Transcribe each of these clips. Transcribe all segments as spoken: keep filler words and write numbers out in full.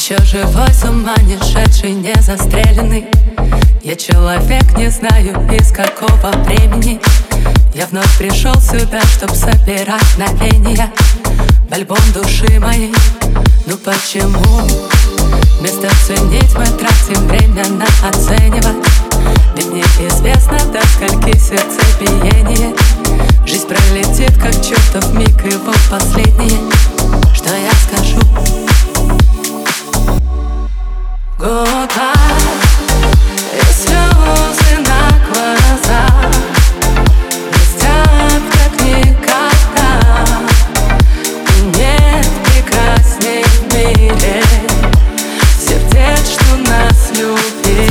Еще живой, с ума не шедший, не застреленный. Я человек, не знаю из какого времени. Я вновь пришел сюда, чтоб собирать мгновения в альбом души моей. Ну почему вместо ценить мы тратим время на оценивать? Ведь неизвестно, до скольки сердцебиение. Жизнь пролетит, как чертов миг, и вот последнее, что я скажу. Goodbye, и слезы на глазах блестят, как никогда. И нет прекрасней в мире сердец, что нас любили.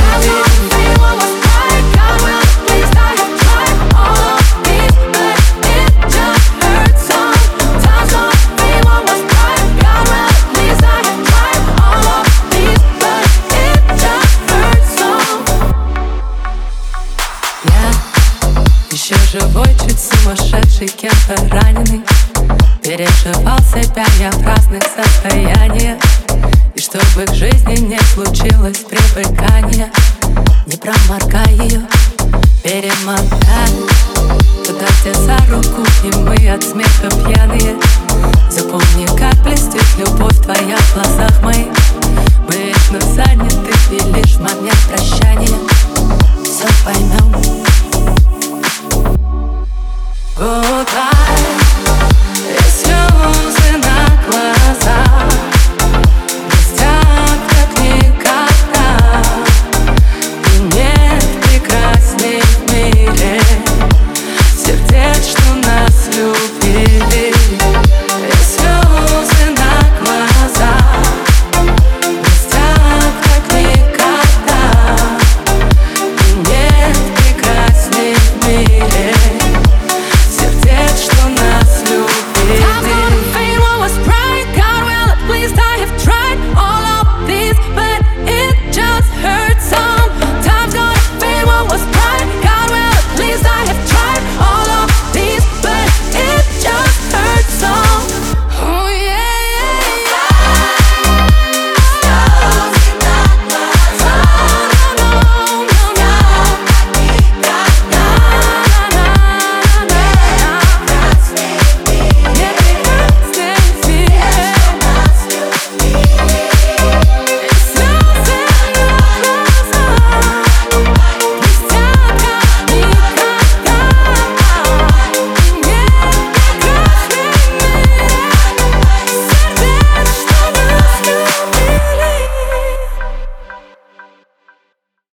Еще живой, чуть сумасшедший, кем-то раненый. Переживал себя я в разных состояниях. И чтобы к жизни не случилось привыкания, не проморгай ее, перемотай туда, где за руку, и мы от смеха пьяные. Запомни, как блестит любовь твоя в глазах моих. Мы вечно заняты, и лишь в момент прощания все поймем. Goodbye.